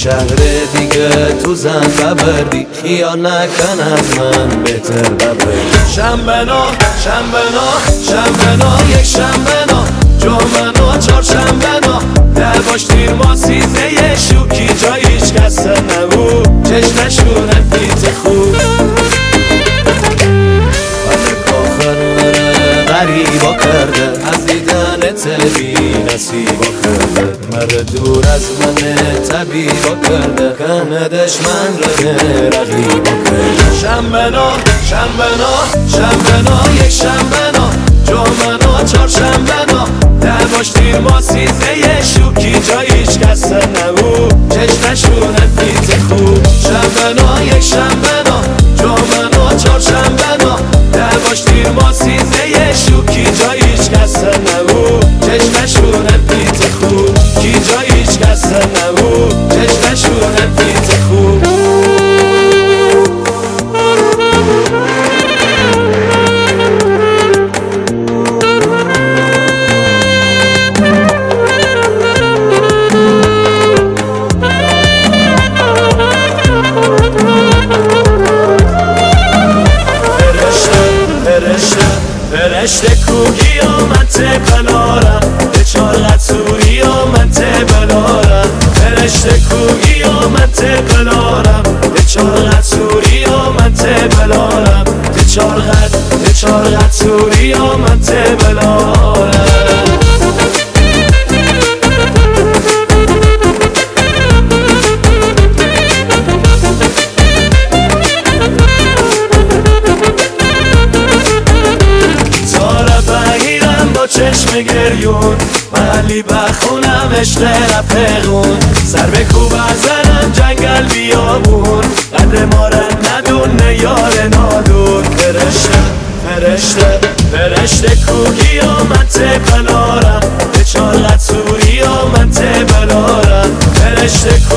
شهر دیگه تو زن ببردی خیال نکن از من بهتر ببردی شنبه‌نا یک شنبه‌نا جمعه‌نا چهارشنبه‌نا دلواش تیر ما سیزه شوکی جای هیچ کس نبو چشمشونه پیت خوب غریبا کرده از دیدنت بی نصیبا کرده مره دور از من طبیبا کرده کنه دشمن رقیبا کرده شنبه‌نا یک شنبه‌نا جمعه‌نا چهارشنبه‌نا دلواش تیر ما سیزه شوکی جای هیچ کس نبو چشمشونه پیت خوب شنبه‌نا یک شنبه‌نا جمعه‌نا چهارشنبه‌نا دلواش تیر ما سیزه شوکی جای هیچ کس نبو چشمشونه پیت خوب کی جای هیچ کس نبو چشمشونه پیت خوب فرشته کوگی و من تبلارم به چارقت سوری و من تبلارم فرشته کوگی و من تبلارم به چارقت سوری و من تبلارم به چارقت سوری و من تبلارم چشم گریون محلی بخونم عشق رفقون سر به کوب ازنم جنگل بیابون قدر ما را ندونه یار نادون فرشته کوگی و من تبلارم به چارقت سوری و من تبلارم فرشته